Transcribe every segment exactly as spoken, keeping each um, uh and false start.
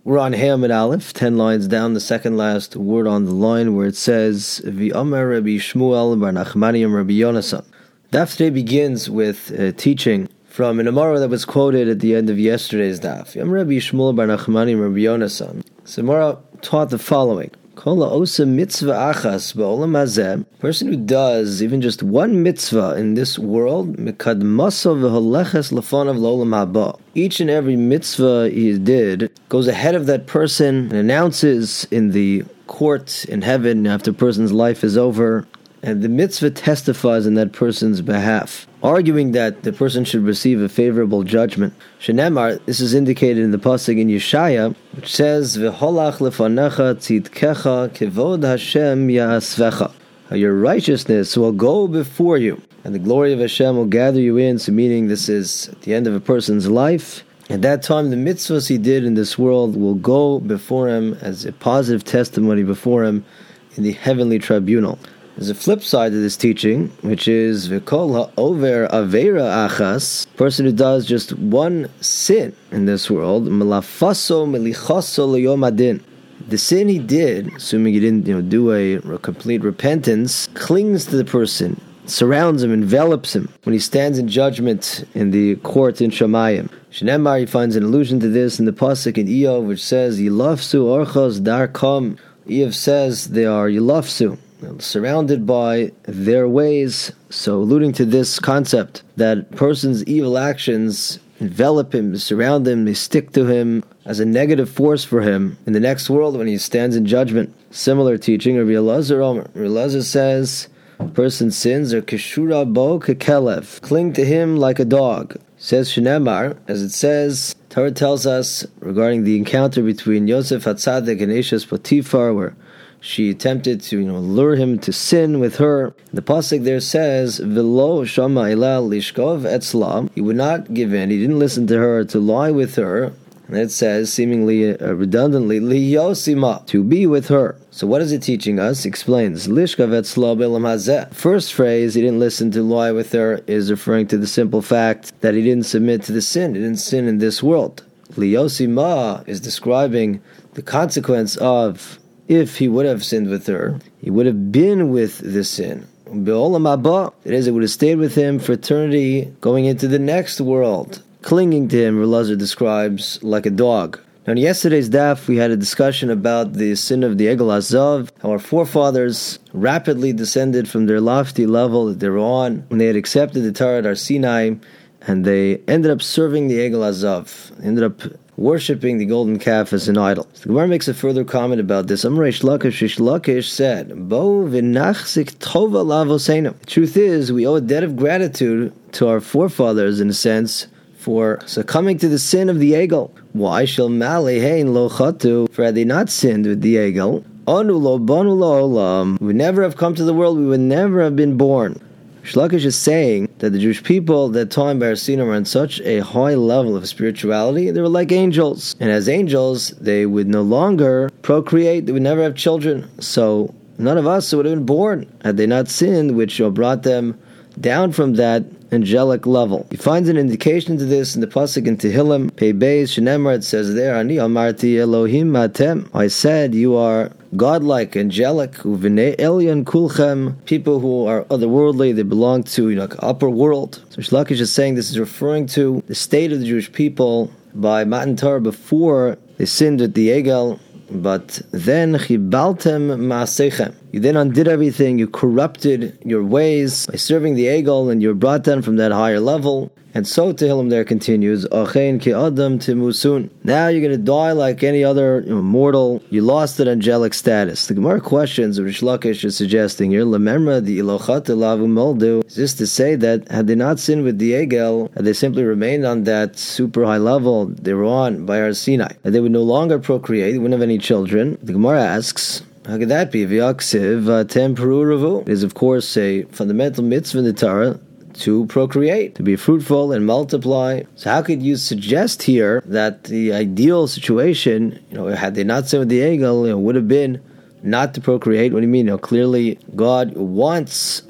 We're on Hamid Aleph, ten lines down, the second last word on the line where it says, V'omer Rabbi Shmuel bar Nachmaniam Rabbi Yonasan. Daf today begins with a teaching from an Amara that was quoted at the end of yesterday's Daf. V'omer Rabbi Shmuel bar Nachmaniam Rabbi Yonasan. So Amara taught the following. Kol ha'osa mitzvah achas ba'olam hazeh, person who does even just one mitzvah in this world, mikadmaso v'holeches lefanav l'olam haba. Each and every mitzvah he did goes ahead of that person and announces in the court in heaven after a person's life is over, and the mitzvah testifies on that person's behalf, arguing that the person should receive a favorable judgment. Shenemar, this is indicated in the pasuk in Yeshaya, which says, "V'holach lefanecha tzidkecha kevod Hashem ya'asvecha." Your righteousness will go before you, and the glory of Hashem will gather you in. So, meaning this is at the end of a person's life. At that time, the mitzvahs he did in this world will go before him as a positive testimony before him in the heavenly tribunal. There's a flip side to this teaching, which is V'kol ha'over avera achas, person who does just one sin in this world, melafaso melichaso leyom adin. The sin he did, assuming he didn't, you know, do a, a complete repentance, clings to the person, surrounds him, envelops him when he stands in judgment in the court in Shamayim. Shenemar, he finds an allusion to this in the pasuk in Iyov, which says, Yilafsu orchos darkam. Iyov says they are Yilafsu, surrounded by their ways, so alluding to this concept that person's evil actions envelop him, surround him, they stick to him as a negative force for him in the next world when he stands in judgment. Similar teaching of Rabbi Elazar Omer. Rabbi Elazar says, person's sins are keshura bo kekelev, cling to him like a dog. Says Shenemar, as it says, Torah tells us regarding the encounter between Yosef HaTzadik and Eshes Potiphar, where she attempted to, you know, lure him to sin with her. The pasuk there says, "V'lo shama ela lishkov etzla." He would not give in. He didn't listen to her to lie with her. And it says, seemingly uh, redundantly, liyosima, to be with her. So what is it teaching us? It explains, lishkov etzla b'olam hazeh. First phrase, he didn't listen to lie with her, is referring to the simple fact that he didn't submit to the sin. He didn't sin in this world. Liyosima is describing the consequence of, if he would have sinned with her, he would have been with the sin. Be'olam haba, it is, it would have stayed with him for eternity, going into the next world, clinging to him. Elazar describes like a dog. Now, in yesterday's daf, we had a discussion about the sin of the Egel Hazav, how our forefathers rapidly descended from their lofty level that they were on when they had accepted the Torah at Har Sinai, and they ended up serving the Egel Hazav, ended up worshipping the golden calf as an idol. So the Gemara makes a further comment about this. Amar Reish Lakish, Reish Lakish said, Bo v'nachzik tova lavosenu. The truth is, we owe a debt of gratitude to our forefathers, in a sense, for succumbing to the sin of the Egel. Why shall mali hein lo chatu? For had they not sinned with the Egel, anu lo banu lo olam, we would never have come to the world, we would never have been born. Shlakish is saying that the Jewish people at that time by Har Sinai were on such a high level of spirituality, they were like angels. And as angels, they would no longer procreate, they would never have children. So none of us would have been born had they not sinned, which brought them down from that angelic level. He finds an indication to this in the pasuk in Tehillim, Pei Beis Shenemar, it says there, Ani amarti Elohim atem. I said, you are godlike, angelic, uvnei elyon kulchem, people who are otherworldly, they belong to, you know, upper world. So Shlakish is saying this is referring to the state of the Jewish people by Matan Torah before they sinned with the Egel, but then chibaltem maasechem. You then undid everything, you corrupted your ways by serving the Egel, and you were brought down from that higher level. And so Tehillim there continues, Achein ki adam timusun. Now you're going to die like any other, you know, mortal. You lost that angelic status. The Gemara questions what Reish Lakish is suggesting here, Lememra di ilochat elavu moldu. Is this to say that had they not sinned with the Egel, had they simply remained on that super high level they were on by Har Sinai, that they would no longer procreate, they wouldn't have any children? The Gemara asks, how could that be? V'yaksiv tem peru ravu. It is, of course, a fundamental mitzvah in the Torah to procreate, to be fruitful and multiply. So how could you suggest here that the ideal situation, you know, had they not sinned with the Egel, you know, would have been not to procreate? What do you mean? You know, clearly God wants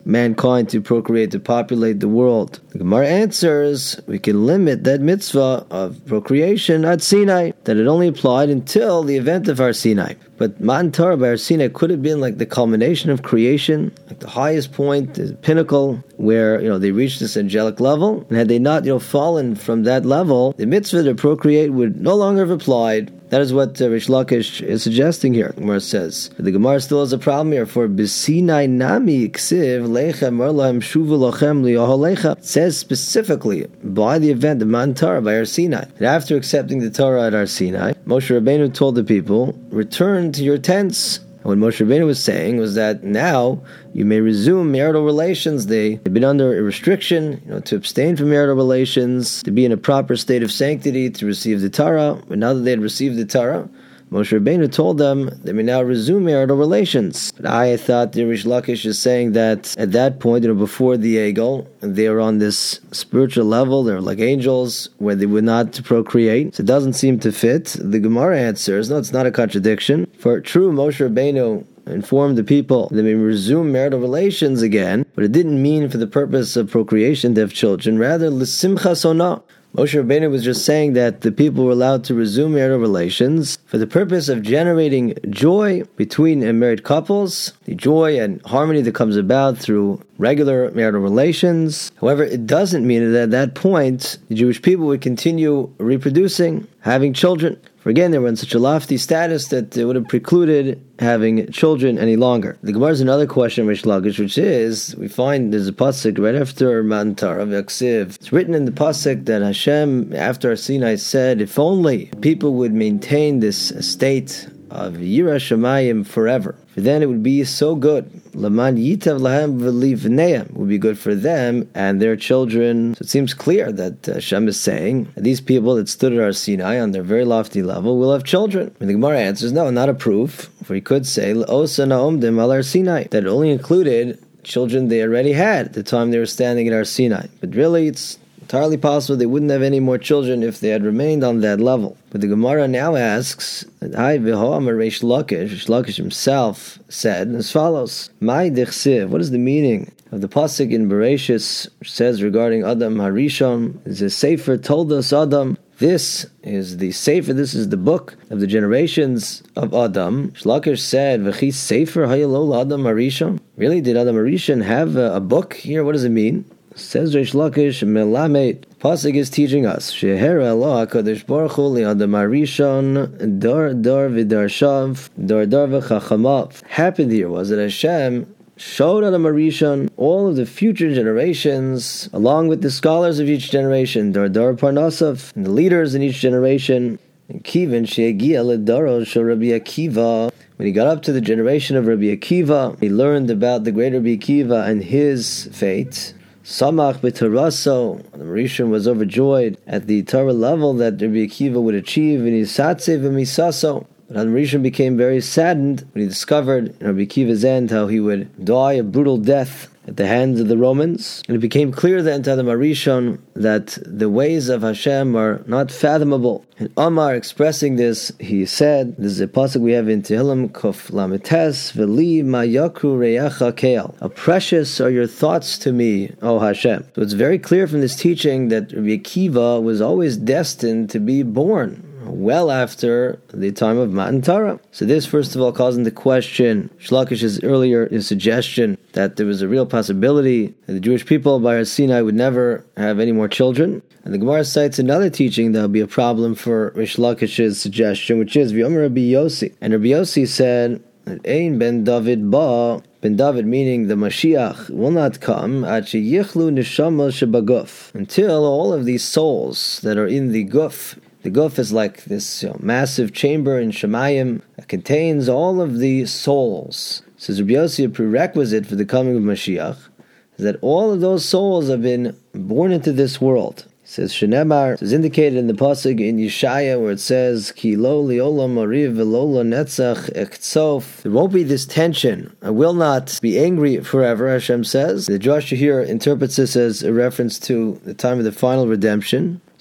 mankind to procreate, to populate the world? The Gemara answers, we can limit that mitzvah of procreation at Sinai, that it only applied until the event of Har Sinai. But Matan Torah by Har Sinai could have been like the culmination of creation, like the highest point, the pinnacle, where, you know, they reached this angelic level. And had they not, you know, fallen from that level, the mitzvah to procreate would no longer have applied. That is what uh, Rish Lakish is suggesting here. The Gemara says. The Gemara still has a problem here. For B'Sinai nami ksiv lechem merlahem shuvu lochem li'oholecha. It says specifically by the event of Matan Torah by Har Sinai. And after accepting the Torah at Har Sinai, Moshe Rabbeinu told the people, return to your tents. And what Moshe Rabbeinu was saying was that now you may resume marital relations. They had been under a restriction, you know, to abstain from marital relations, to be in a proper state of sanctity, to receive the Torah. But now that they had received the Torah, Moshe Rabbeinu told them they may now resume marital relations. But I thought the Rish Lakish is saying that at that point, you know, before the Egel, they were on this spiritual level, they're like angels, where they would not procreate. So it doesn't seem to fit. The Gemara answers, no, it's not a contradiction. For true, Moshe Rabbeinu informed the people that they may resume marital relations again, but it didn't mean for the purpose of procreation to have children, rather, l'simcha sona. Moshe Rabbeinu was just saying that the people were allowed to resume marital relations for the purpose of generating joy between married couples, the joy and harmony that comes about through regular marital relations. However, it doesn't mean that at that point, the Jewish people would continue reproducing, having children. For again, they were in such a lofty status that it would have precluded having children any longer. The Gemara has another question, Rish Lakish, which is, we find there's a pasuk right after Matan Torah, V'aksiv. It's written in the pasuk that Hashem, after Har Sinai, said, if only people would maintain this state of Yira Shamayim forever, for then it would be so good. Laman yitav lahem v'livneim would be good for them and their children. So it seems clear that Hashem is saying that these people that stood at Har Sinai on their very lofty level will have children. And the Gemara answers, no, not a proof. For he could say, L'osa na'omdim al Har Sinai, that it only included children they already had at the time they were standing at Har Sinai. But really, it's entirely possible they wouldn't have any more children if they had remained on that level. But the Gemara now asks, Hai v'ho'amar Rish Lakish, Rish Lakish himself said as follows, Mai dichsiv, what is the meaning of the pasuk in Bereshis, which says regarding Adam Harishon, the Sefer told us Adam, this is the Sefer, this is the book of the generations of Adam. Rish Lakish said, V'chi Sefer hayalol Adam Harishon? Really, did Adam Harishon have a, a book here? What does it mean? Says Rish Lakish, Melamed, pasuk is teaching us, Shehera Allah HaKadosh Baruch Hu li'adam harishon dar dar v'darshav dar dar v'chachamav. Happened here was that Hashem showed Adam Harishon all of the future generations, along with the scholars of each generation, dar dar parnasav, and the leaders in each generation. And Kivin she'egia l'daro shel Rabbi Akiva. When he got up to the generation of Rabbi Akiva, he learned about the great Rabbi Akiva and his fate. Samach b'taraso, the Rishon was overjoyed at the Torah level that Rabbi Akiva would achieve in his satzev and misaso. But Adam Rishon became very saddened when he discovered in Rabbi Akiva's end how he would die a brutal death at the hands of the Romans. And it became clear then to Adam Rishon that the ways of Hashem are not fathomable. And Omar, expressing this, he said, this is a pasuk we have in Tehillim, Kof Lametes, V'li ma yakru reyacha keil. How precious are your thoughts to me, O Hashem. So it's very clear from this teaching that Rabbi Akiva was always destined to be born well after the time of Matan Torah. So this, first of all, calls into question Rish Lakish's earlier his suggestion that there was a real possibility that the Jewish people by Har Sinai would never have any more children. And the Gemara cites another teaching that would be a problem for Rish Lakish's suggestion, which is V'yomer Rabbi Yossi. And Rabbi Yossi said that Ein ben David ba, ben David meaning the Mashiach, will not come at sheyichlu neshama shebaguf, until all of these souls that are in the guf. The guf is like this, you know, massive chamber in Shemayim that contains all of the souls. Says Rabbi Yossi, a prerequisite for the coming of Mashiach is that all of those souls have been born into this world. He says Shenemar is indicated in the pasuk in Yeshaya where it says Ki lo liolam ariv v'lo netzach ektsof. There won't be this tension. I will not be angry forever, Hashem says. The Joshua here interprets this as a reference to the time of the final redemption.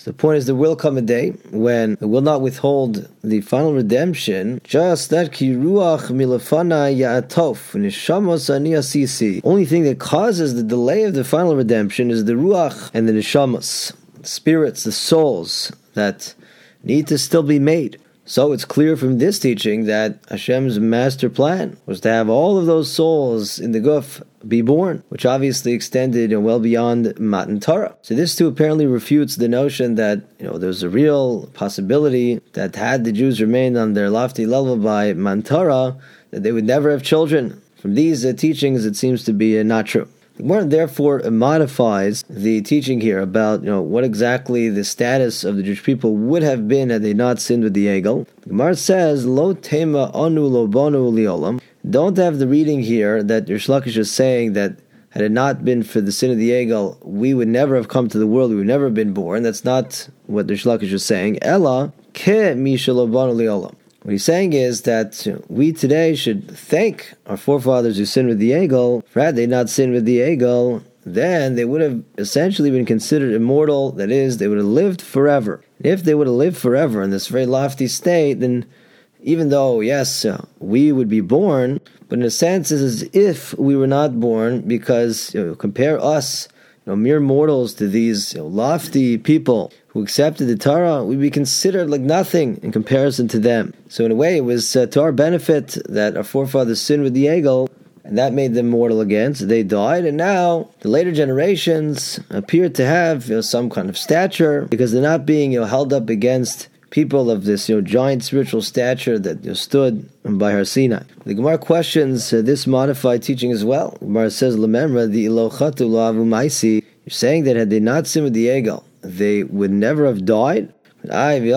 So the point is, there will come a day when it will not withhold the final redemption, just that ki ruach milafana ya'atof neshamos ani asisi. Only thing that causes the delay of the final redemption is the ruach and the neshamos, the spirits, the souls that need to still be made. So it's clear from this teaching that Hashem's master plan was to have all of those souls in the guf be born, which obviously extended you know, well beyond Matan Torah. So this too apparently refutes the notion that you know there's a real possibility that had the Jews remained on their lofty level by Matan Torah, that they would never have children. From these uh, teachings, it seems to be uh, not true. The Gemara therefore modifies the teaching here about you know what exactly the status of the Jewish people would have been had they not sinned with the Egel. The Gemara says, Lo tema anu lo bonu liolam. Don't have the reading here that Rish Lakish is saying that had it not been for the sin of the Egel, we would never have come to the world, we would never have been born. That's not what Rish Lakish is saying. Ella ke misha lo bonu liolam. What he's saying is that we today should thank our forefathers who sinned with the Egel, for had they not sinned with the Egel, then they would have essentially been considered immortal, that is, they would have lived forever. And if they would have lived forever in this very lofty state, then even though, yes, uh, we would be born, but in a sense it's as if we were not born, because you know, compare us, you know, mere mortals to these you know, lofty people who accepted the Torah, we'd be considered like nothing in comparison to them. So in a way, it was uh, to our benefit that our forefathers sinned with the Egel, and that made them mortal again, so they died, and now the later generations appear to have you know, some kind of stature, because they're not being you know, held up against people of this you know, giant spiritual stature that you know, stood by Har Sinai. The Gemara questions uh, this modified teaching as well. The Gemara says, L'memra the ilochatu lo'avu maisi. You're saying that had they not sinned with the Egel, they would never have died? How could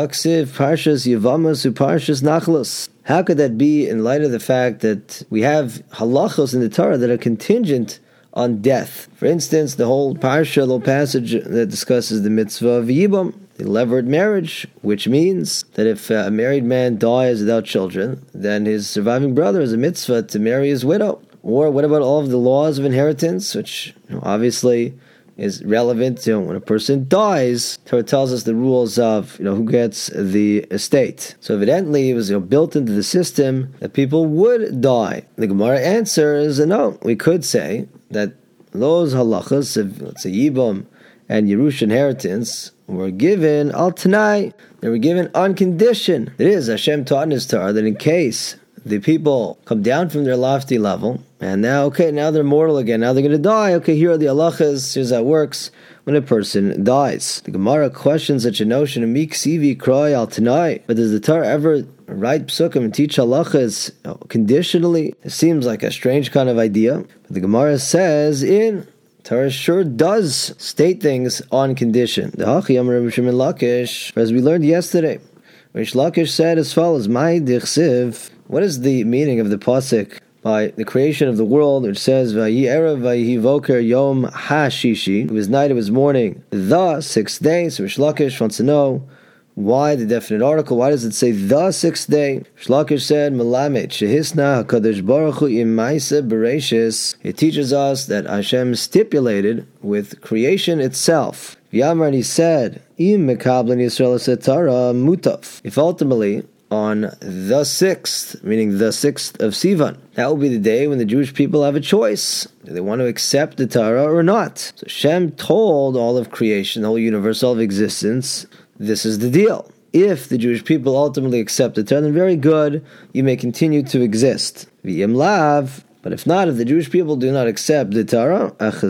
that be in light of the fact that we have halachos in the Torah that are contingent on death? For instance, the whole parsha, little passage that discusses the mitzvah of yibam, the levirate marriage, which means that if a married man dies without children, then his surviving brother has a mitzvah to marry his widow. Or what about all of the laws of inheritance, which you know, obviously is relevant you know, when a person dies. Torah tells us the rules of you know who gets the estate. So evidently it was you know, built into the system that people would die. The Gemara answers, no, we could say that those halachas of, let's say, Yibam and Yerush inheritance were given al tanai. They were given on condition. It is Hashem taught in His Torah that in case the people come down from their lofty level, and now, okay, now they're mortal again, now they're going to die, okay, here are the halachas, here's how it works when a person dies. The Gemara questions such a notion of miksivi kroy al tanai, but does the Torah ever write psukim and teach halachas you know, conditionally? It seems like a strange kind of idea, but the Gemara says in Torah sure does state things on condition. The Hachi Amar Rabbi Shimon Lakish, as we learned yesterday, Rish Lakish said as follows, Mai dichsiv. What is the meaning of the pasuk by the creation of the world, which says, Vayi erev vayi voker yom ha-shishi? It was night, it was morning, the sixth day. So Rish Lakish wants to know why the definite article. Why does it say the sixth day? Rish Lakish said, Melamed shehisna hakadosh baruch hu im ma'aseh bereshis. It teaches us that Hashem stipulated with creation itself. V'yamar, and he said, Im mekablen Yisrael setara mutaf. If ultimately on the sixth, meaning the sixth of Sivan, that will be the day when the Jewish people have a choice. Do they want to accept the Torah or not? So Hashem told all of creation, the whole universe, all of existence, this is the deal. If the Jewish people ultimately accept the Torah, then very good, you may continue to exist. V'yim lav. But if not, if the Jewish people do not accept the Torah,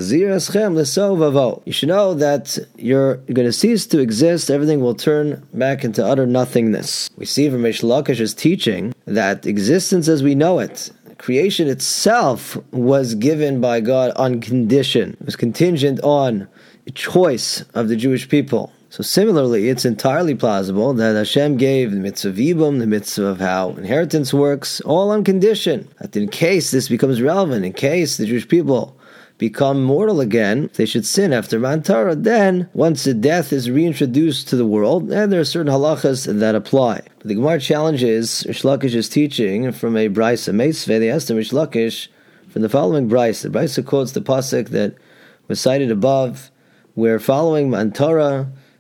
you should know that you're going to cease to exist. Everything will turn back into utter nothingness. We see from Rish Lakish's teaching that existence as we know it, creation itself, was given by God on condition. It was contingent on a choice of the Jewish people. So similarly, it's entirely plausible that Hashem gave the mitzvah of Yibum, the mitzvah of how inheritance works, all on condition. That in case this becomes relevant, in case the Jewish people become mortal again, they should sin after Matan Torah, then once the death is reintroduced to the world, and there are certain halachas that apply. But the Gemara challenges Rish Lakish's teaching from a Brisa Meisveh. They asked him, Rish Lakish, from the following Brisa. The Brisa quotes the pasuk that was cited above, where following Matan Torah,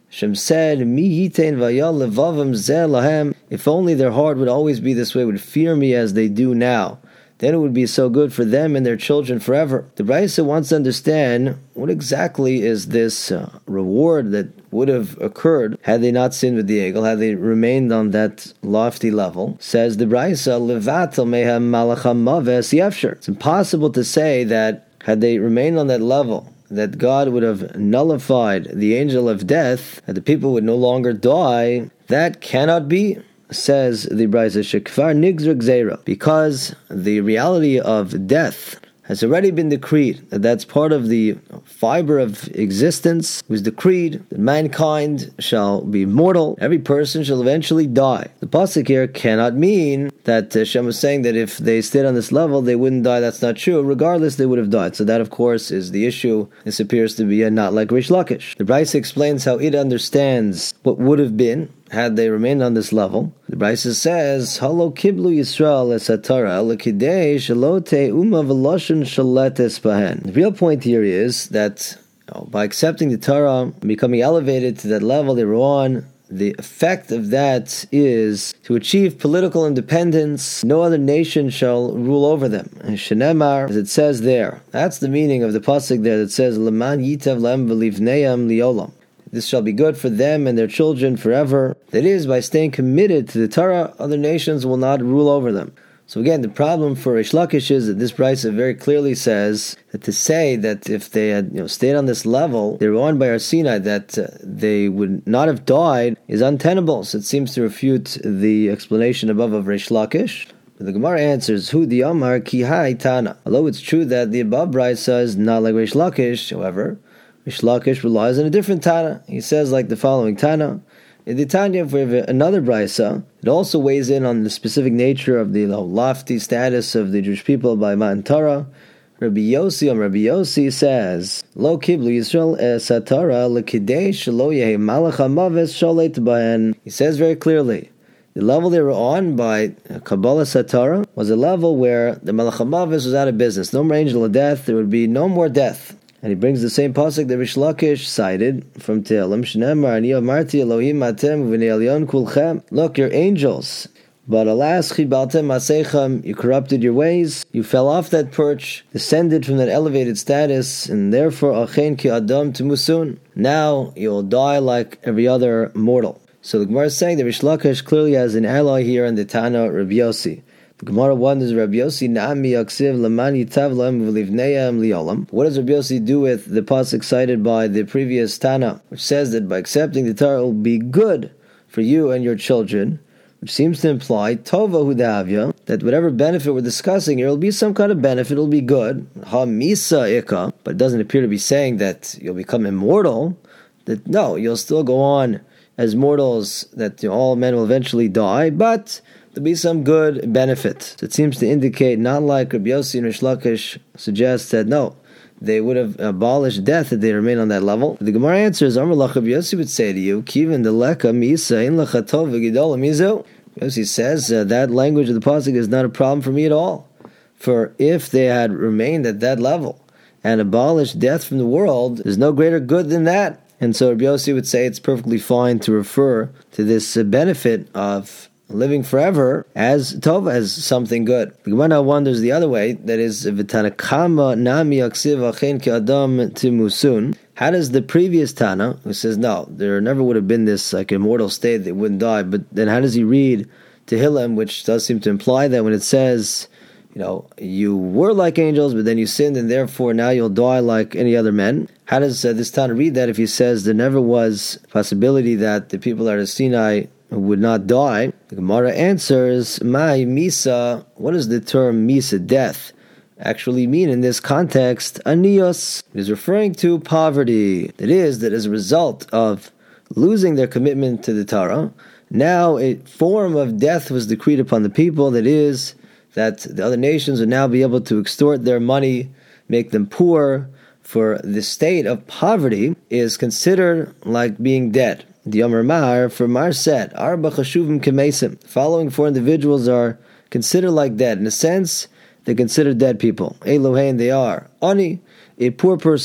Shem said, Mi yitain vayal levavim zeh lahem. If only their heart would always be this way, would fear me as they do now, then it would be so good for them and their children forever. The Brisa wants to understand what exactly is this uh, reward that would have occurred had they not sinned with the Egel, had they remained on that lofty level. Says the Brisa, Levatel mehem malacham maves yefsher. It's impossible to say that had they remained on that level, that God would have nullified the angel of death, that the people would no longer die. That cannot be. Says the Brisa, Shekfar nigzr gzeira, because the reality of death has already been decreed, that that's part of the fiber of existence. It was decreed that mankind shall be mortal, every person shall eventually die. The pasuk here cannot mean that Hashem was saying that if they stayed on this level, they wouldn't die. That's not true. Regardless, they would have died. So that, of course, is the issue. This appears to be a not like Rish Lakish. The Brisa explains how it understands what would have been had they remained on this level. The Brisa says, Halo kiblu Yisrael esatara lekidei shalote uma v'loshen shaletes bahen. The real point here is that you know, by accepting the Torah, becoming elevated to that level they were on, the effect of that is to achieve political independence. No other nation shall rule over them. And Shenemar, as it says there, that's the meaning of the pasuk there that says, Leman yitav lem v'livneim liolam. This shall be good for them and their children forever. That is, by staying committed to the Torah, other nations will not rule over them. So again, the problem for Rish Lakish is that this Brisa very clearly says that to say that if they had you know, stayed on this level, they were on by Har Sinai, that uh, they would not have died, is untenable. So it seems to refute the explanation above of Rish Lakish. The Gemara answers, Hu di Amar ki hai Tana. Although it's true that the above Brisa is not like Rish Lakish, however, Rish Lakish relies on a different Tana. He says like the following Tana. In the Tanya, if we have another Brisa, it also weighs in on the specific nature of the you know, lofty status of the Jewish people by Matan Torah. Rabbi Yossi, um, Rabbi Yossi says, Lo kiblu Yisrael esatara lekidei shelo yehi malach hamaves sholet bahen. He says very clearly, the level they were on by Kabbalah Satara was a level where the Malach HaMavis was out of business. No more angel of death, there would be no more death. And he brings the same pasuk that Rish Lakish cited from Tehillim, Shneimar, Ani amarti Elohim atem v'nei elyon kulchem. Look, you're angels, but alas, chibaltem masechem, you corrupted your ways, you fell off that perch, descended from that elevated status, and therefore achen ki adam temusun. Now you'll die like every other mortal. So the Gemara is saying that Rish Lakish clearly has an ally here in the Tana Rabbi Yossi. The Gemara wonders, Rabbi Yossi na'ami yaksiv laman yitav lahem v'livneim liolam. What does Rabbi Yossi do with the pasuk cited by the previous Tana, which says that by accepting the Torah it will be good for you and your children, which seems to imply tova hudavya, that whatever benefit we're discussing here will be some kind of benefit, it'll be good. Ha misa ika, but it doesn't appear to be saying that you'll become immortal. That no, you'll still go on as mortals, that you know, all men will eventually die, but there'll be some good benefit. So it seems to indicate, not like Rabbi Yossi and Rish Lakish suggests that no, they would have abolished death if they remain on that level. The Gemara answers, Amar lach, Rabbi Yossi would say to you, Kivin deleka misa in lachatov v'gidol mizu. Yossi says uh, that language of the pasuk is not a problem for me at all. For if they had remained at that level and abolished death from the world, there's no greater good than that. And so Rabbi Yossi would say it's perfectly fine to refer to this uh, benefit of living forever as tova, as something good. The Gemara now wonders the other way, that is, v'tanakama nami yaksiv achen ki adam timusun. How does the previous Tana, who says no, there never would have been this like immortal state, they wouldn't die, but then how does he read Tehillim, which does seem to imply that when it says, you know, you were like angels, but then you sinned, and therefore now you'll die like any other men? How does uh, this Tana read that if he says there never was a possibility that the people at Sinai would not die? The Gemara answers, Mai Misa, what does the term Misa, death, actually mean in this context? Anios. It is referring to poverty. It is that as a result of losing their commitment to the Torah, now a form of death was decreed upon the people, that is, that the other nations would now be able to extort their money, make them poor, for the state of poverty is considered like being dead. The Yomar Mar, for Mar said, Arba chashuvim kemesim. The following four individuals are considered like dead. In a sense, they're considered dead people. Elohein, they are. Ani, a poor person.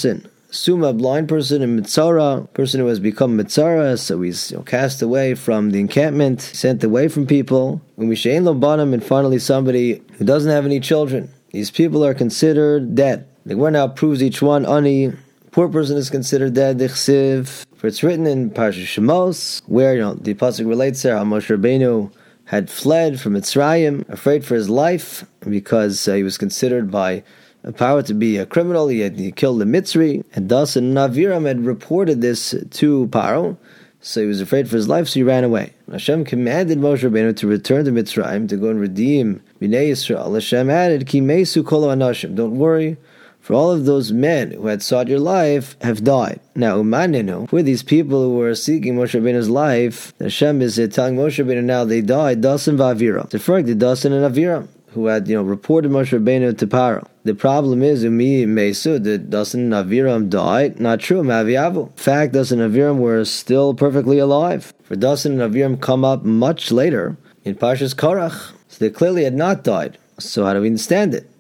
Suma, a blind person, and Mitzara, person who has become Mitzara, so he's you know, cast away from the encampment, sent away from people. Umishain lo banim, and finally somebody who doesn't have any children. These people are considered dead. The Gemara now proves each one. Ani, poor person is considered dead. Dichsiv, for it's written in Parashat Shemos, where you know the pasuk relates there how Moshe Rabbeinu had fled from Mitzrayim, afraid for his life, because uh, he was considered by a power to be a criminal. He had he killed the Mitzri, and thus and Aviram had reported this to Paro, so he was afraid for his life, so he ran away. Hashem commanded Moshe Rabbeinu to return to Mitzrayim, to go and redeem Bnei Yisrael. Hashem added, Ki mesu kol anashim, don't worry, for all of those men who had sought your life have died. Now, umaninu, who are these people who were seeking Moshe Rabbeinu's life? Hashem is telling Moshe Rabbeinu now they died, Dasan v'Aviram, referring to Dasan and Aviram, who had, you know, reported Moshe Rabbeinu to Paro. The problem is, umi mesu, that Dasan and Aviram died. Not true, Maviavu. In fact, Dasan and Aviram were still perfectly alive. For Dasan and Aviram come up much later in Parshas Korach, so they clearly had not died. So how do we understand it?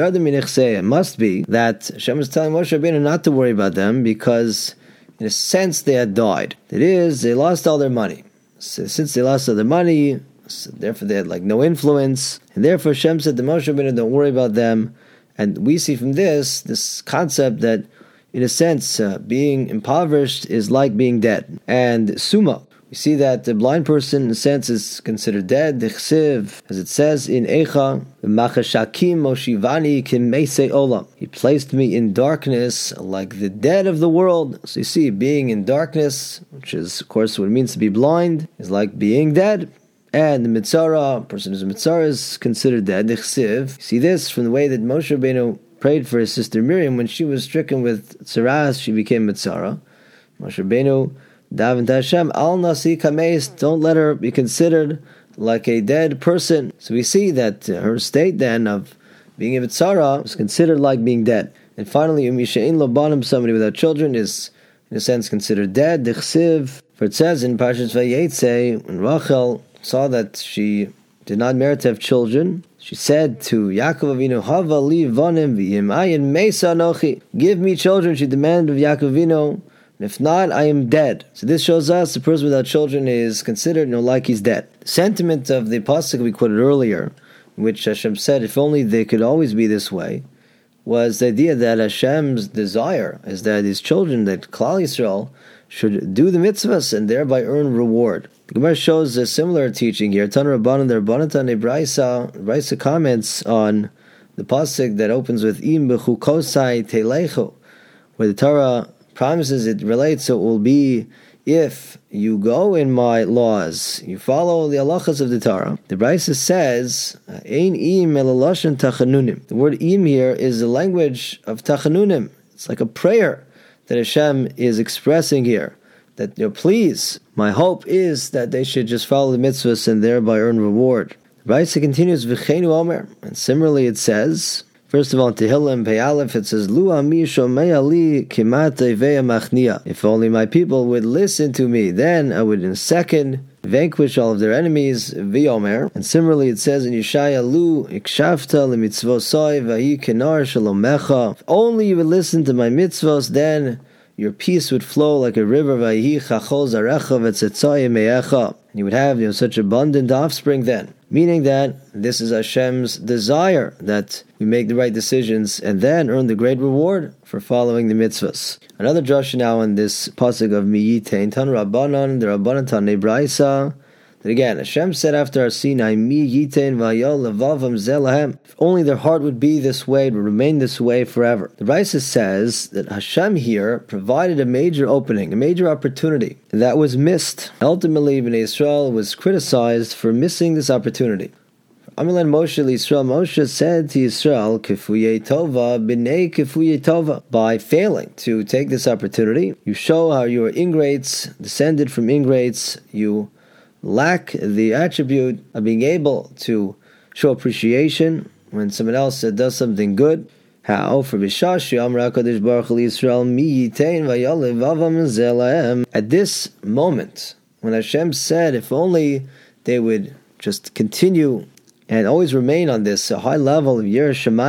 It must be that Hashem is telling Moshe Rabbeinu not to worry about them because, in a sense, they had died. That is, they lost all their money. So since they lost all their money, so therefore they had like no influence, and therefore Hashem said to Moshe Rabbeinu, don't worry about them. And we see from this this concept that, in a sense, uh, being impoverished is like being dead. And Suma, we see that the blind person, in a sense, is considered dead. Dichsiv, as it says in Eicha, Machashakim Moshivani Kimmeise Olam. He placed me in darkness like the dead of the world. So you see, being in darkness, which is, of course, what it means to be blind, is like being dead. And the Mitzara, a person who's a Mitzara, is considered dead. Dichsiv. You see this from the way that Moshe Rabbeinu prayed for his sister Miriam. When she was stricken with Tsaras, she became Mitzara. Moshe Rabbeinu daven to Hashem, al nasi kameis, don't let her be considered like a dead person. So we see that uh, her state then of being a Mitzara is considered like being dead. And finally, umishain lo banim, somebody without children is, in a sense, considered dead. Dichsiv, for it says in Parshas Vayetze, when Rachel saw that she did not merit to have children, she said to Yaakov Avinu, Hava li vonim v'yim ayin mesa anochi, give me children, she demanded of Yaakov Avinu. If not, I am dead. So this shows us the person without children is considered, you know, like he's dead. The sentiment of the pasuk we quoted earlier, in which Hashem said, if only they could always be this way, was the idea that Hashem's desire is that his children, that Klal Yisrael, should do the mitzvahs and thereby earn reward. The Gemara shows a similar teaching here. Tan Rabbanan, the Rabbanan Tanei Braisa, Braisa comments on the pasuk that opens with Im b'chukosai telechu, where the Torah promises it relates, so it will be if you go in my laws, you follow the halachas of the Torah. The Braisa says, Ein im elaloshen tachanunim. The word im here is the language of tachanunim. It's like a prayer that Hashem is expressing here. That, you know, please, my hope is that they should just follow the mitzvahs and thereby earn reward. The Braisa continues, V'cheinu omer, and similarly it says, first of all, in Tehillim, Pei Aleph, it says, Lu ami shomei ali kimat teivei machnia. If only my people would listen to me, then I would in a second vanquish all of their enemies, V'yomer. And similarly, it says in Yeshaya, Lu ikshafta lemitzvosai v'hi kenar shalomecha. If only you would listen to my mitzvos, then your peace would flow like a river, v'hi chachol zarecha v'tzetzai me'echa. And you would have, you know, such abundant offspring then. Meaning that this is Hashem's desire, that we make the right decisions and then earn the great reward for following the mitzvahs. Another drasha now on this pasuk of Miyitein, Tan Rabbanan, the Rabbanan Tanei Braisa, that again, Hashem said after our Sinai, Miyitein v'ayol levavam zelahem. If only their heart would be this way, it would remain this way forever. The Braisa says that Hashem here provided a major opening, a major opportunity that was missed. Ultimately, Bnei Yisrael was criticized for missing this opportunity. Amilan Moshe Yisrael, Moshe said to Yisrael, Kifuye Tova, B'nei Kifuye Tova. By failing to take this opportunity, you show how you are ingrates, descended from ingrates, you lack the attribute of being able to show appreciation when someone else does something good. How? For Bishashi Amra Kadosh Baruch Hu Yisrael Mi Yitein Vayalev Avam Zelahem. At this moment, when Hashem said, if only they would just continue and always remain on this high level of Yiras Shamayim,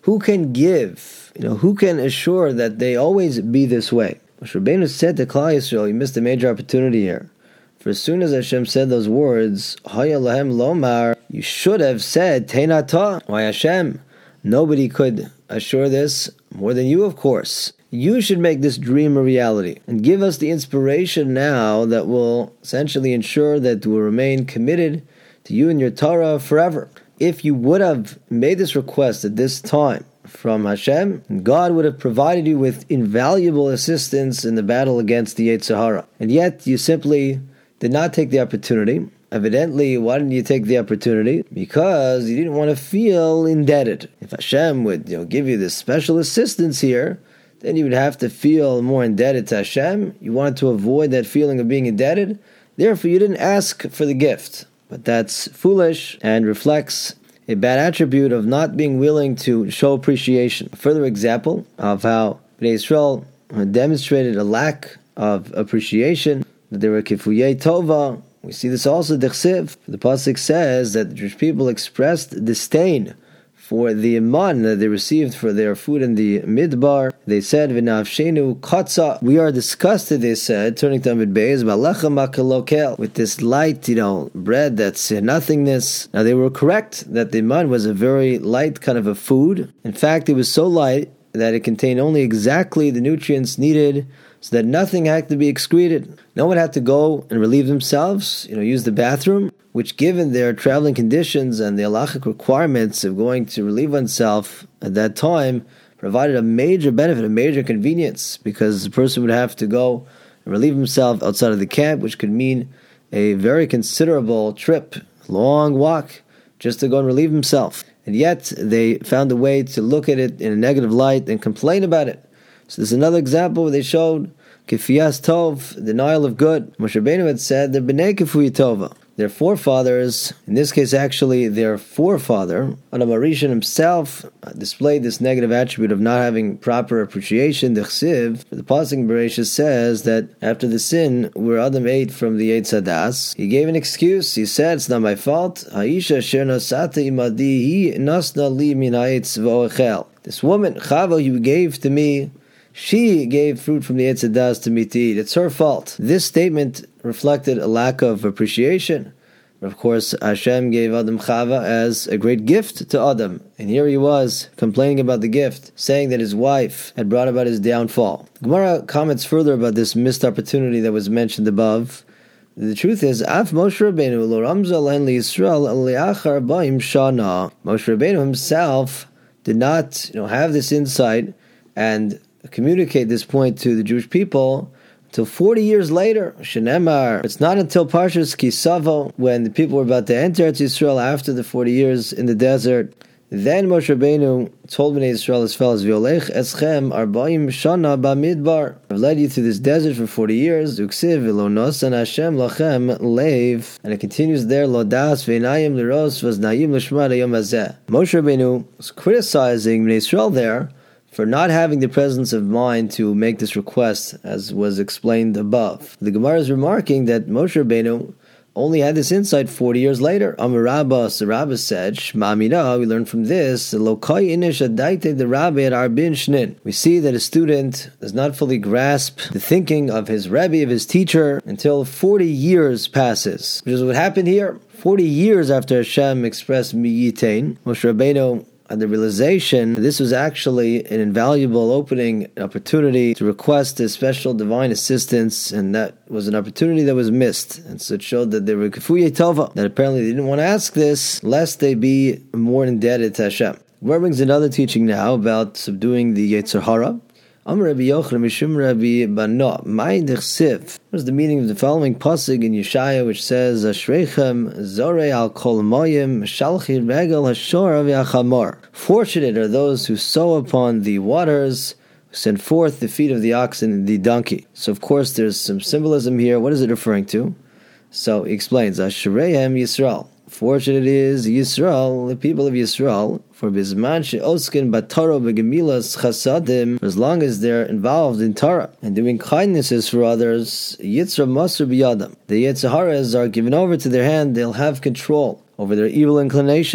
Who can give? You know, who can assure that they always be this way? Moshe Rabbeinu said to Klal Yisrael, you missed a major opportunity here. For as soon as Hashem said those words, Haya lahem lomar, you should have said, Teinata. Why Hashem? Nobody could assure this more than you, of course. You should make this dream a reality and give us the inspiration now that will essentially ensure that we'll remain committed to you and your Torah forever. If you would have made this request at this time from Hashem, God would have provided you with invaluable assistance in the battle against the Yetzer Hara. And yet you simply did not take the opportunity. Evidently, why didn't you take the opportunity? Because you didn't want to feel indebted. If Hashem would, you know, give you this special assistance here, then you would have to feel more indebted to Hashem. You wanted to avoid that feeling of being indebted. Therefore, you didn't ask for the gift. But that's foolish and reflects a bad attribute of not being willing to show appreciation. A further example of how Bnei Yisrael demonstrated a lack of appreciation, that they were kifuyei tova. We see this also d'chsiv. The pasuk says that the Jewish people expressed disdain for the iman that they received for their food in the midbar. They said, "V'nafshenu katza." We are disgusted, they said, turning to Amid Beis, "B'lechem ha'kalokel," with this light, you know, bread that's nothingness. Now they were correct that the iman was a very light kind of a food. In fact, it was so light that it contained only exactly the nutrients needed, so that nothing had to be excreted. No one had to go and relieve themselves, you know, use the bathroom, which given their traveling conditions and the halachic requirements of going to relieve oneself at that time, provided a major benefit, a major convenience, because the person would have to go and relieve himself outside of the camp, which could mean a very considerable trip, long walk, just to go and relieve himself. And yet, they found a way to look at it in a negative light and complain about it. So there's another example where they showed kifiyas tov, denial of good. Moshe Rabbeinu had said they're b'nei kifuyi tova. Their forefathers, in this case actually their forefather, Adam HaRishon himself, displayed this negative attribute of not having proper appreciation. The chsiv, the pasuk in Bereshis says that after the sin where Adam ate from the Eitz Hadas, he gave an excuse. He said, "It's not my fault. Ha'isha asher nasata imadi hi nasna li min ha'etz v'ochel." This woman, Chava, you gave to me, she gave fruit from the Eitz Hadas to me to eat. It's her fault. This statement reflected a lack of appreciation. Of course, Hashem gave Adam Chava as a great gift to Adam. And here he was, complaining about the gift, saying that his wife had brought about his downfall. Gemara comments further about this missed opportunity that was mentioned above. The truth is, Af Moshe Rabbeinu lo ramza lehen liYisrael le'achar ba'im shana. Moshe Rabbeinu himself did not, you know, have this insight and communicate this point to the Jewish people until forty years later. Shenemar. It's not until Parshas Kisavo, when the people were about to enter Eretz Yisrael after the forty years in the desert, then Moshe Rabbeinu told Bnei Yisrael as follows: V'olech eschem arba'im shana ba'midbar. I've led you through this desert for forty years. Uksiv v'lo nosan Hashem lachem leiv. And it continues there, lo das v'einayim l'ros v'znayim l'shma hayom hazeh. Moshe Rabbeinu was criticizing Bnei Yisrael there for not having the presence of mind to make this request, as was explained above. The Gemara is remarking that Moshe Rabbeinu only had this insight forty years later. Amar Rabba, the Rabba said, Shma Amina, we learn from this, Lokai inish adaite the Rabbi at Arbin Shnin. We see that a student does not fully grasp the thinking of his Rebbe, of his teacher, until forty years passes, which is what happened here. forty years after Hashem expressed Miyitain, Moshe Rabbeinu and the realization that this was actually an invaluable opening, an opportunity to request a special divine assistance, and that was an opportunity that was missed. And so it showed that they were kefuyei tova, that apparently they didn't want to ask this, lest they be more indebted to Hashem. Where brings another teaching now about subduing the Yetzer Hara. Amar Rabbi Yochanan Mishum Rabbi Bano, Mai Dechsiv. What is the meaning of the following pasuk in Yeshaya, which says, Ashreichem Zorei al Kol Moyim Shalchi Regel Hashor V'Achamor. Fortunate are those who sow upon the waters, who send forth the feet of the oxen and the donkey. So of course there's some symbolism here. What is it referring to? So he explains, Ashreihem Yisrael. Fortunate is Yisrael, the people of Yisrael, for bizman she'oskin bataro begemilas chasadim, as long as they're involved in Torah and doing kindnesses for others, Yitzra Masr biyadam. The Yetzer Haras are given over to their hand; they'll have control over their evil inclination.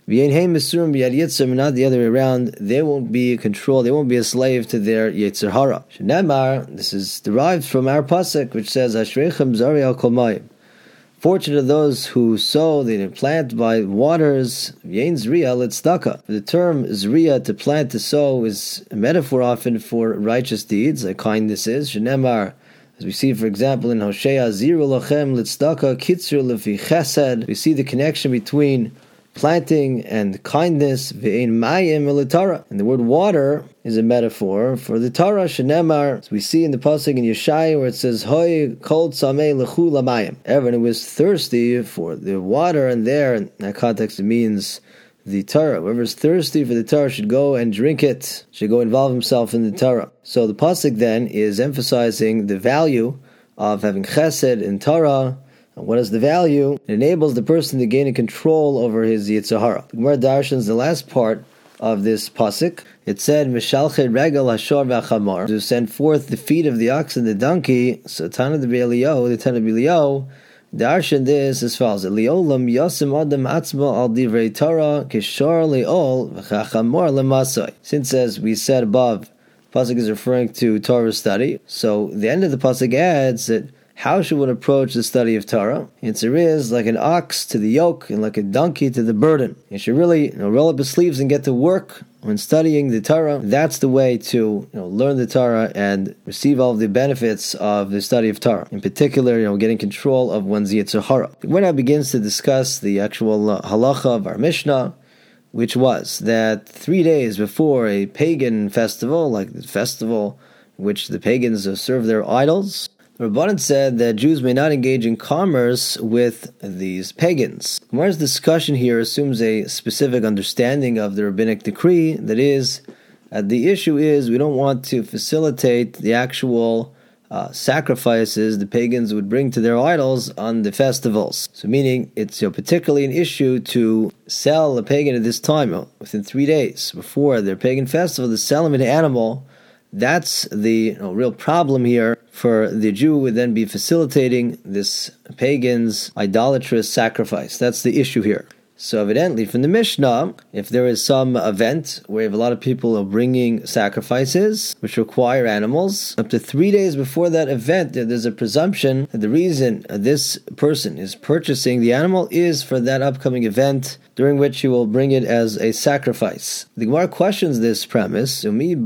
V'yein mesurim b'yad yitzim, not the other way around. They won't be controlled. They won't be a slave to their yetzer hara. Shneimar, this is derived from our pasuk, which says, "Ashreichem zari al kol mayim." Fortunate are those who sow, they plant by waters. V'yein zriya l'tzedakah. The term zriya, to plant, to sow, is a metaphor often for righteous deeds, like kindness is. Shneimar, as we see, for example, in Hosea, Ziru lochem l'tzedakah kitzur lefi chesed. We see the connection between planting and kindness. V'ein mayim l'Torah. And the word water is a metaphor for the Torah. Shenemar, as we see in the pasuk in Yeshaya, where it says, "Hoy kol tzamei lechu lamayim." Everyone who was thirsty for the water, and there, in that context, it means the Torah. Whoever is thirsty for the Torah should go and drink it, should go involve himself in the Torah. So the pasuk then is emphasizing the value of having chesed in Torah. And what is the value? It enables the person to gain a control over his yetzer hara. The Gemara darshans the last part of this pasuk. It said, "Mishalched regel hashor v'achamar," to send forth the feet of the ox and the donkey. So Tana de Eliyahu, the Tana of Eliyahu, darshan this as follows: Eliolam yosim adam atzmo al divrei Torah kishor leol v'chachamor lemasai. Since, as we said above, pasuk is referring to Torah study, so the end of the pasuk adds that how should one approach the study of Torah? The answer is like an ox to the yoke and like a donkey to the burden. You should really, you know, roll up his sleeves and get to work when studying the Torah. That's the way to, you know, learn the Torah and receive all of the benefits of the study of Torah. In particular, you know, getting control of one's yetzer hara. The Gemara now begins to discuss the actual uh, halacha of our Mishnah, which was that three days before a pagan festival, like the festival in which the pagans uh, serve their idols, the Rabbanan said that Jews may not engage in commerce with these pagans. Gemara's discussion here assumes a specific understanding of the rabbinic decree. That is, uh, the issue is we don't want to facilitate the actual uh, sacrifices the pagans would bring to their idols on the festivals. So meaning it's, you know, particularly an issue to sell a pagan at this time, you know, within three days before their pagan festival, to sell him an animal. That's the, you know, real problem here. For the Jew would then be facilitating this pagan's idolatrous sacrifice. That's the issue here. So evidently from the Mishnah, if there is some event where you have a lot of people bringing sacrifices which require animals, up to three days before that event, there's a presumption that the reason this person is purchasing the animal is for that upcoming event, during which he will bring it as a sacrifice. The Gemara questions this premise. Do we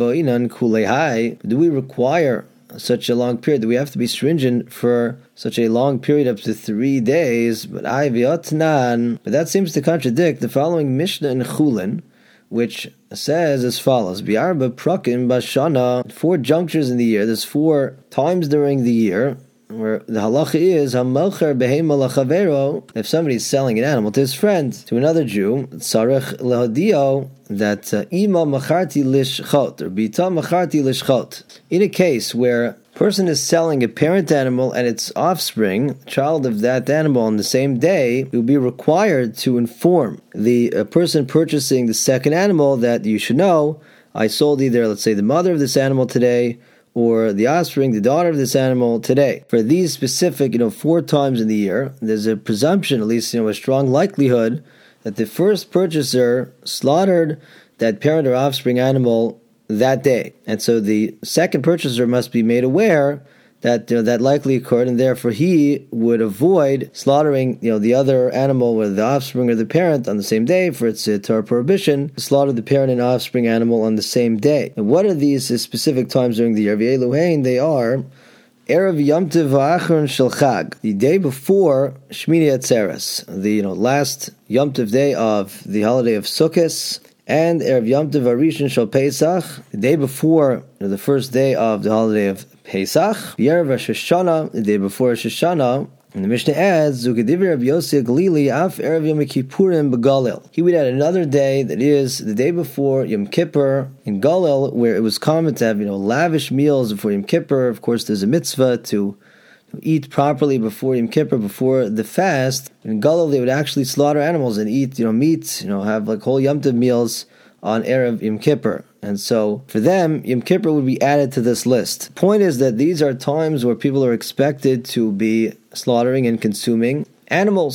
require such a long period? Do we have to be stringent for such a long period, up to three days? But I viotnan. But that seems to contradict the following Mishnah in Chulin, which says as follows: Bi'arba prakim bashana. Four junctures in the year. There's four times during the year where the halacha is hamelcher behema lachavero. If somebody's selling an animal to his friend, to another Jew, tzarech lehodio, that ima macharti lishchot or bita macharti lishchot. In a case where a person is selling a parent animal and its offspring, child of that animal, on the same day, it will be required to inform the uh, person purchasing the second animal that you should know, I sold either, let's say, the mother of this animal today, or the offspring, the daughter of this animal today. For these specific, you know, four times in the year, there's a presumption, at least, you know, a strong likelihood that the first purchaser slaughtered that parent or offspring animal that day. And so the second purchaser must be made aware that, you know, that likely occurred, and therefore he would avoid slaughtering, you know, the other animal, whether the offspring or the parent, on the same day, for its uh, Torah prohibition to slaughter the parent and offspring animal on the same day. And what are these uh, specific times during the year? V'eluhain, they are Erev Yom Tov Ha'achron Shel Chag, the day before Shmini Atzeres, the, you know, last Yom Tov day of the holiday of Sukkot, and Erev Yom Tov Harishon Shel Pesach, the day before, you know, the first day of the holiday of Pesach, Erev Rosh Hashanah, the day before Rosh Hashanah. And the Mishnah adds, Zukadiv Rabbi Yossi Galili Af Erev Yom Kippurim B'Galil. He would add another day, that is the day before Yom Kippur in Galil, where it was common to have, you know, lavish meals before Yom Kippur. Of course, there's a mitzvah to eat properly before Yom Kippur, before the fast. In Galil, they would actually slaughter animals and eat, you know, meat, you know, have like whole Yom Tov meals on Erev Yom Kippur. And so, for them, Yom Kippur would be added to this list. The point is that these are times where people are expected to be slaughtering and consuming animals.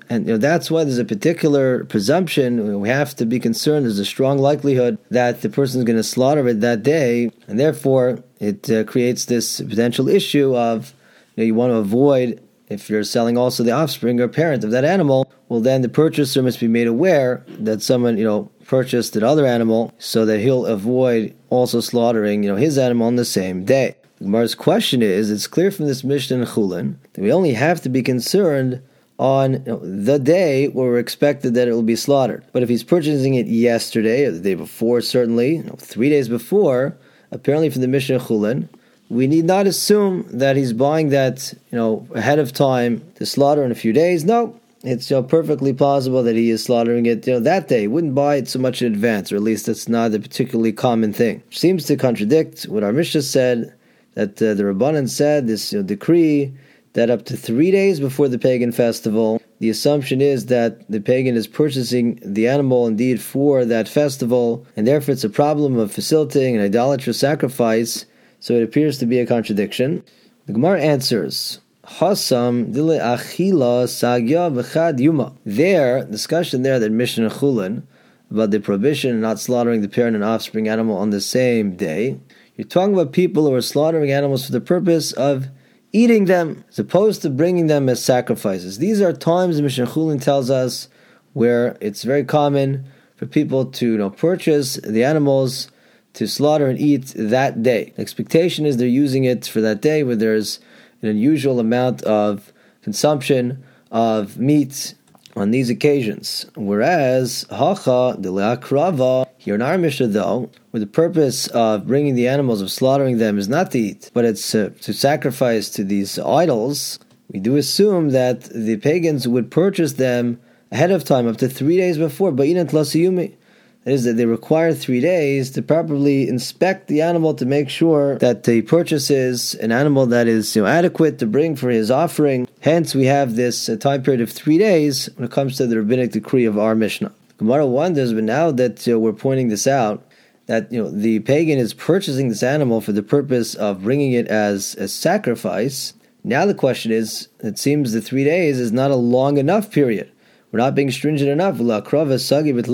And you know, that's why there's a particular presumption. We have to be concerned. There's a strong likelihood that the person is going to slaughter it that day, and therefore it uh, creates this potential issue of, you know, you want to avoid, if you're selling also the offspring or parent of that animal, well then the purchaser must be made aware that someone, you know, purchased that other animal, so that he'll avoid also slaughtering, you know, his animal on the same day. The Gemara's question is, it's clear from this Mishnah in Chulin that we only have to be concerned on, you know, the day where we're expected that it will be slaughtered. But if he's purchasing it yesterday or the day before, certainly, you know, three days before, apparently from the Mishnah Chulin, we need not assume that he's buying that, you know, ahead of time to slaughter in a few days. No, it's, you know, perfectly plausible that he is slaughtering it, you know, that day. He wouldn't buy it so much in advance, or at least that's not a particularly common thing. Which seems to contradict what our Mishnah said, that uh, the Rabbanan said, this, you know, decree, that up to three days before the pagan festival, the assumption is that the pagan is purchasing the animal indeed for that festival, and therefore it's a problem of facilitating an idolatrous sacrifice, so it appears to be a contradiction. The Gemara answers, Hasam dile achila sagya v'chad yuma. There, discussion there that Mishnah Chulin, about the prohibition of not slaughtering the parent and offspring animal on the same day, you're talking about people who are slaughtering animals for the purpose of eating them, as opposed to bringing them as sacrifices. These are times, Mishnah Chulin tells us, where it's very common for people to, you know, purchase the animals to slaughter and eat that day. The expectation is they're using it for that day where there's an unusual amount of consumption of meat on these occasions. Whereas, Hacha de Le'akrava, here in our Mishnah though, where the purpose of bringing the animals, of slaughtering them, is not to eat, but it's uh, to sacrifice to these idols, we do assume that the pagans would purchase them ahead of time, up to three days before, Ba'inat Lasiyumi. That is, that they require three days to properly inspect the animal to make sure that he purchases an animal that is, you know, adequate to bring for his offering. Hence, we have this uh, time period of three days when it comes to the rabbinic decree of our Mishnah. Gemara wonders, but now that uh, we're pointing this out, that, you know, the pagan is purchasing this animal for the purpose of bringing it as a sacrifice. Now the question is, it seems the three days is not a long enough period. We're not being stringent enough. Does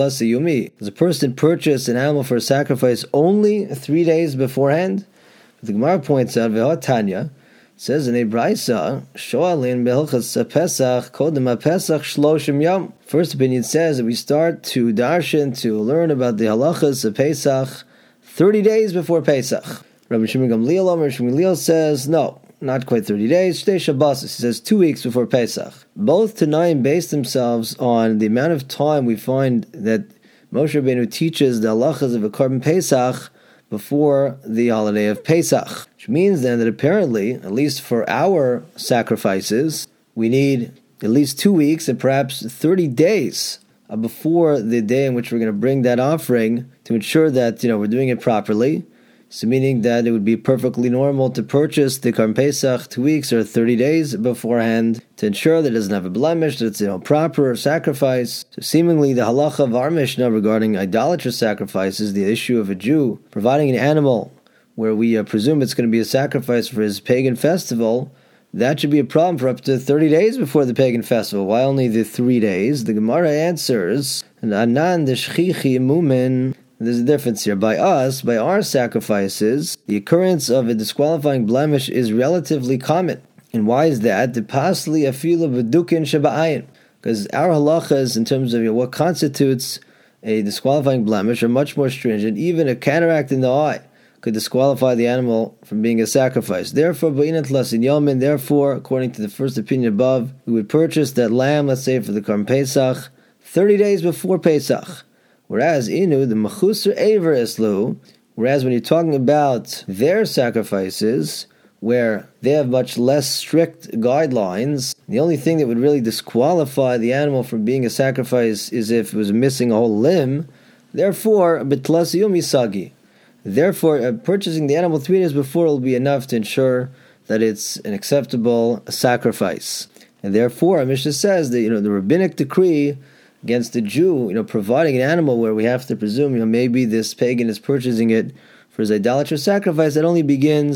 a person purchase an animal for a sacrifice only three days beforehand? But the Gemara points out, Tanya says in a Braisa, Shoalin Behilchas Pesach Kodem Pesach Shloshim Yom. First opinion says that we start to darshan, to learn about the halachas of Pesach thirty days before Pesach. Rabbi Shimon Gamliel, Rabbi Shimon Gamliel says no. Not quite thirty days, Shtei Shabbosos, he says two weeks before Pesach. Both Tanaim base themselves on the amount of time we find that Moshe Rabbeinu teaches the halachas of a Korban Pesach before the holiday of Pesach. Which means then that apparently, at least for our sacrifices, we need at least two weeks and perhaps thirty days before the day in which we're going to bring that offering to ensure that, you know, we're doing it properly. So meaning that it would be perfectly normal to purchase the Korban Pesach two weeks or thirty days beforehand to ensure that it doesn't have a blemish, that it's, you know, proper sacrifice. So seemingly the halacha of our Mishnah regarding idolatrous sacrifices, the issue of a Jew providing an animal where we uh, presume it's going to be a sacrifice for his pagan festival, that should be a problem for up to thirty days before the pagan festival. Why only the three days? The Gemara answers, Anan deshchichi mumin. There's a difference here. By us, by our sacrifices, the occurrence of a disqualifying blemish is relatively common. And why is that? The pasli afilu b'dukin shaba'ayin. Because our halachas, in terms of, you know, what constitutes a disqualifying blemish, are much more stringent. Even a cataract in the eye could disqualify the animal from being a sacrifice. Therefore, ba'inat lasin yomin, therefore, according to the first opinion above, we would purchase that lamb, let's say for the Korban Pesach, thirty days before Pesach. Whereas inu the machusar aver eslu, whereas when you're talking about their sacrifices, where they have much less strict guidelines, the only thing that would really disqualify the animal from being a sacrifice is if it was missing a whole limb. Therefore, bitlas yumi sagi. Therefore, uh, purchasing the animal three days before will be enough to ensure that it's an acceptable sacrifice. And therefore, our Mishnah says that, you know, the rabbinic decree against the Jew, you know, providing an animal where we have to presume, you know, maybe this pagan is purchasing it for his idolatrous sacrifice, that only begins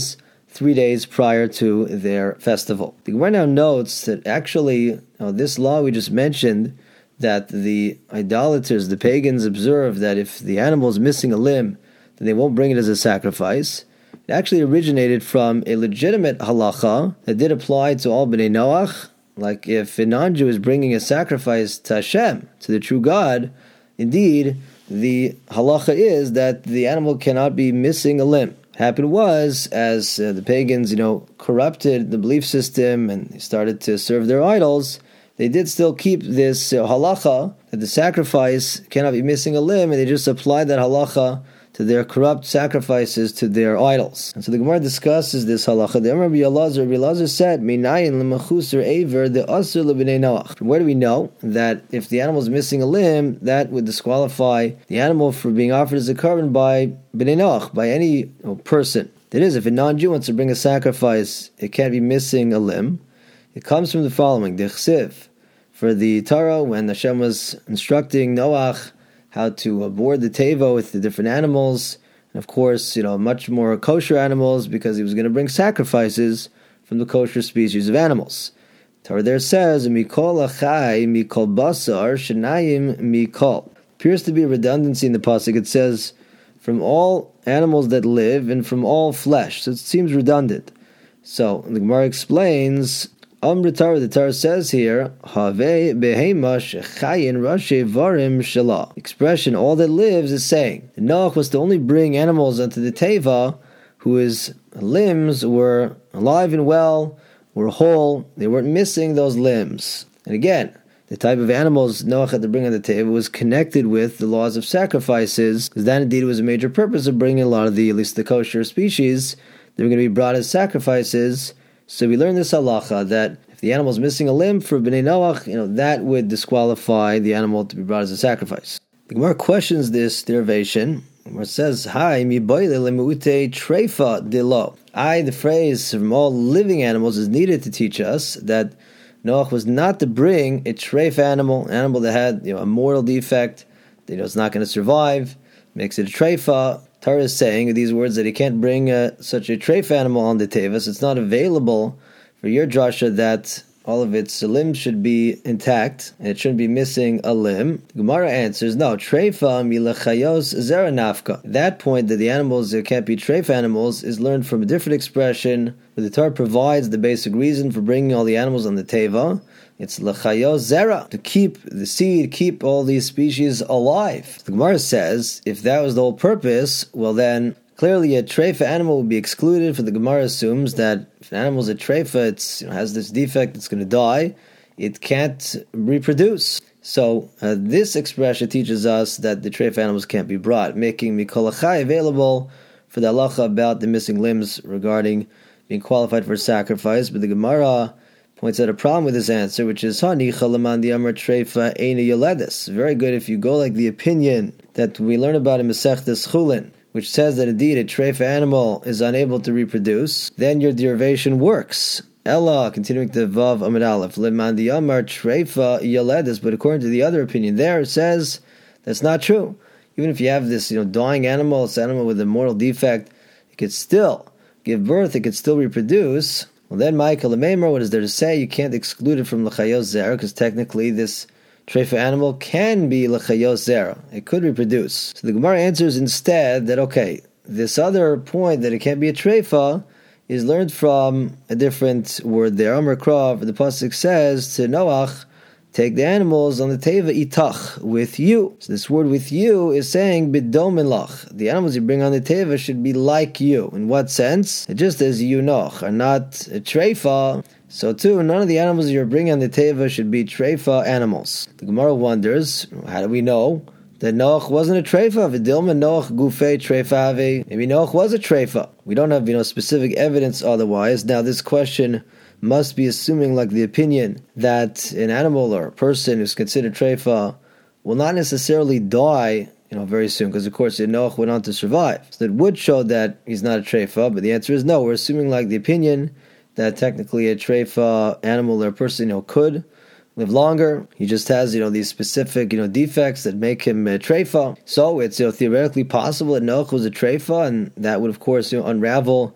three days prior to their festival. The Gemara now notes that actually, you know, this law we just mentioned, that the idolaters, the pagans, observe that if the animal is missing a limb, then they won't bring it as a sacrifice. It actually originated from a legitimate halacha that did apply to all Bnei Noach. Like if a non-Jew is bringing a sacrifice to Hashem, to the true God, indeed, the halacha is that the animal cannot be missing a limb. What happened was, as uh, the pagans, you know, corrupted the belief system and they started to serve their idols, they did still keep this uh, halacha that the sacrifice cannot be missing a limb, and they just applied that halacha to their corrupt sacrifices to their idols. And so the Gemara discusses this halacha. The Rabbi Elazar, Rabbi Elazar said, "Minayin lemachusar aver the asur lebnei Noach." From where do we know that if the animal is missing a limb, that would disqualify the animal for being offered as a carbon by bnei Noach, by any you know, person? That is, if a non-Jew wants to bring a sacrifice, it can't be missing a limb. It comes from the following: the chsiv, for the Torah, when Hashem was instructing Noach how to board the teva with the different animals, and of course, you know, much more kosher animals, because he was going to bring sacrifices from the kosher species of animals. Torah there says, "Mikol achai, mikol basar, shenayim mikol." Appears to be a redundancy in the pasuk. It says, "From all animals that live and from all flesh." So it seems redundant. So the Gemara explains, Amr Torah, the Torah says here, Have behemash chayin rashi varim shalah. Expression, all that lives, is saying that Noach was to only bring animals unto the teva whose limbs were alive and well, were whole, they weren't missing those limbs. And again, the type of animals Noach had to bring on the teva was connected with the laws of sacrifices, because that indeed was a major purpose of bringing a lot of the, at least the kosher species, they were going to be brought as sacrifices. So we learn this halacha that if the animal is missing a limb for Bnei Noach, you know, that would disqualify the animal to be brought as a sacrifice. The Gemara questions this derivation. The Gemara says, "Hi, mi boile lemuute treifa de lo." I, the phrase from all living animals, is needed to teach us that Noach was not to bring a treifa animal, an animal that had, you know, a mortal defect, that, you know, it's not going to survive, makes it a treifa. Torah is saying these words that he can't bring uh, such a treif animal on the teva, so it's not available for your drasha that all of its limbs should be intact and it shouldn't be missing a limb. The Gemara answers, no, treifa milachayos zera nafka. That point that the animals that can't be treif animals is learned from a different expression, where the Torah provides the basic reason for bringing all the animals on the teva. It's l'chayos zera, to keep the seed, keep all these species alive. The Gemara says, if that was the whole purpose, well then, clearly a treifa animal would be excluded, for the Gemara assumes that if an animal is a treifa, it you know, has this defect, it's going to die, it can't reproduce. So uh, this expression teaches us that the treifa animals can't be brought, making mikol achai available for the halacha about the missing limbs regarding being qualified for sacrifice. But the Gemara points out a problem with this answer, which is Hani Chalaman the Amar Treifa Eina Yoledis. Very good if you go like the opinion that we learn about in Masechtas Chulin, which says that indeed a treifa animal is unable to reproduce, then your derivation works. Ella, continuing to Vav Amid Aleph, Leman the Amar Treifa Yoledis. But according to the other opinion there, it says that's not true. Even if you have this, you know, dying animal, this animal with a mortal defect, it could still give birth, it could still reproduce. Well then, Michael Lemeimer, what is there to say? You can't exclude it from l'chayos zera, because technically this treifa animal can be l'chayos zera. It could reproduce. So the Gemara answers instead that, okay, this other point that it can't be a treifa is learned from a different word there. Amar Krav, the pasuk says to Noach, take the animals on the teva itach, with you. So this word with you is saying bidomin lach. The animals you bring on the teva should be like you. In what sense? Just as you noch are not a treifa, so too none of the animals you're bringing on the teva should be treifa animals. The Gemara wonders, how do we know that Noach wasn't a treifa? V'dilma Noach gufei treifa avi. Maybe Noach was a treifa. We don't have, you know, specific evidence otherwise. Now this question must be assuming like the opinion that an animal or a person who's considered treifa will not necessarily die, you know, very soon, because of course Noach went on to survive. So it would show that he's not a treifa, but the answer is no. We're assuming like the opinion that technically a treifa animal or a person, you know, could live longer. He just has, you know, these specific, you know, defects that make him a treifa. So it's, you know, theoretically possible that Noach was a treifa, and that would of course, you know, unravel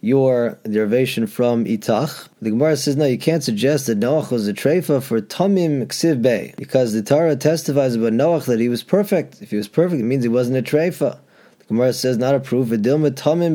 your derivation from Itach. The Gemara says, no, you can't suggest that Noach was a treifa for Tamim Ksiv Bey, because the Torah testifies about Noach that he was perfect. If he was perfect, it means he wasn't a treifa. The Gemara says, not a proof. Maybe all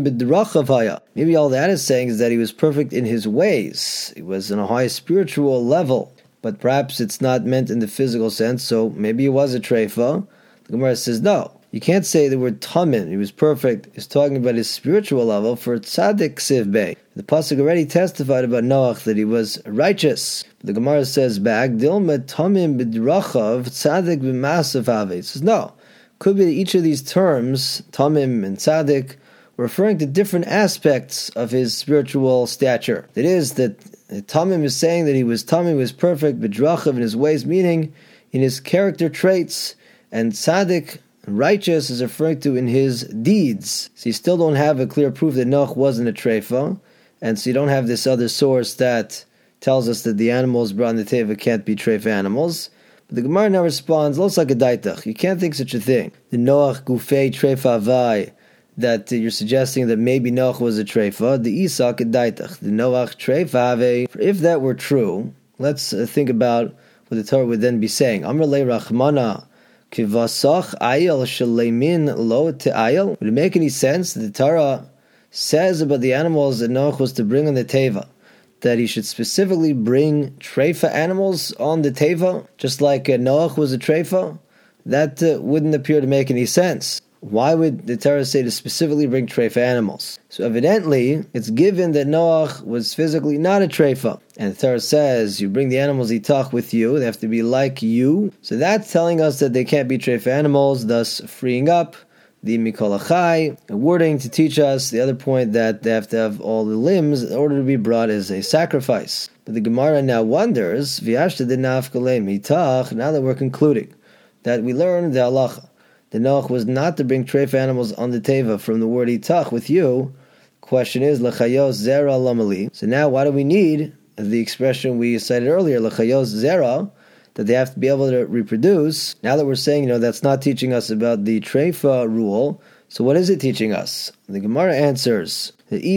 that is saying is that he was perfect in his ways. He was on a high spiritual level, but perhaps it's not meant in the physical sense, so maybe he was a treifa. The Gemara says, no. You can't say the word tamin, he was perfect, is talking about his spiritual level for tzaddik ksiv bey. The pasuk already testified about Noach that he was righteous. The Gemara says back, dilma tamim b'drachav tzaddik b'masav ave. It says no. Could be that each of these terms, tamim and tzaddik, were referring to different aspects of his spiritual stature. It is that tamim is saying that he was tamim, was perfect, b'drachav in his ways, meaning in his character traits, and tzaddik, righteous, is referring to in his deeds. So you still don't have a clear proof that Noach wasn't a treifa, and so you don't have this other source that tells us that the animals brought in the teva can't be treifa animals. But the Gemara now responds, Lo sakadaitach, you can't think such a thing. The Noach gufei treifa avai, that uh, you're suggesting that maybe Noach was a treifa, the isa kadaitach, the Noach treifa avei. If that were true, let's uh, think about what the Torah would then be saying. Amar le rachmana Kivasach ayel shaleimin lo te'ayel. Would it make any sense that the Torah says about the animals that Noach was to bring on the teva, that he should specifically bring treifa animals on the teva, just like uh, Noach was a treifa? That uh, wouldn't appear to make any sense. Why would the Torah say to specifically bring treifa animals? So evidently, it's given that Noach was physically not a treifa. And the Torah says, you bring the animals itach with you, they have to be like you. So that's telling us that they can't be treifa animals, thus freeing up the mikol achai, a wording to teach us the other point that they have to have all the limbs in order to be brought as a sacrifice. But the Gemara now wonders, v'yashta denafkalem itach, now that we're concluding, that we learn the halacha. The Noach was not to bring treifa animals on the teva from the word itach with you. Question is, l'chayos zera lamali. So now why do we need the expression we cited earlier, l'chayos zera, that they have to be able to reproduce? Now that we're saying, you know, that's not teaching us about the treifa rule, so what is it teaching us? The Gemara answers,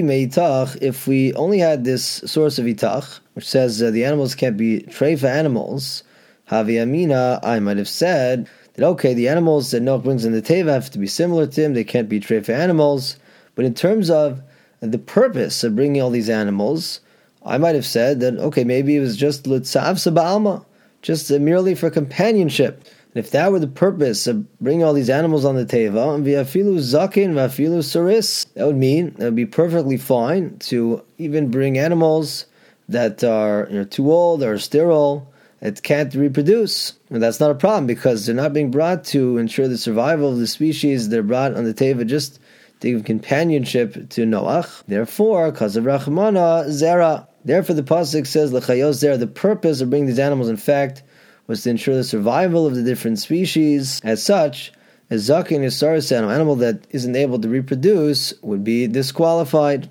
if we only had this source of itach, which says uh, the animals can't be treifa animals, havi amina, I might have said that, okay, the animals that Noach brings in the teva have to be similar to him, they can't be treifa animals, but in terms of the purpose of bringing all these animals, I might have said that, okay, maybe it was just l'tzav sab'alma, just uh, merely for companionship. And if that were the purpose of bringing all these animals on the teva, v'afilu zakin v'afilu saris, that would mean it would be perfectly fine to even bring animals that are, you know, too old or sterile, it can't reproduce. And that's not a problem because they're not being brought to ensure the survival of the species. They're brought on the teva just to give companionship to Noach. Therefore, because of Rachmana, Zera. Therefore, the pasuk says, L'chayos Zera, the purpose of bringing these animals, in fact, was to ensure the survival of the different species. As such, a zakin is saris animal, an animal that isn't able to reproduce, would be disqualified.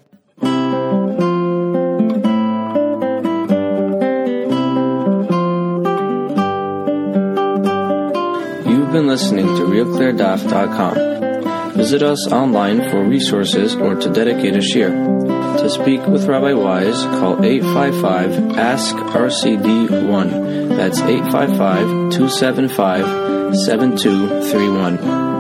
You've been listening to real clear daf dot com. Visit us online for resources or to dedicate a shiur. To speak with Rabbi Wise, call eight five five, ask R C D one. That's eight five five, two seven five, seven two three one.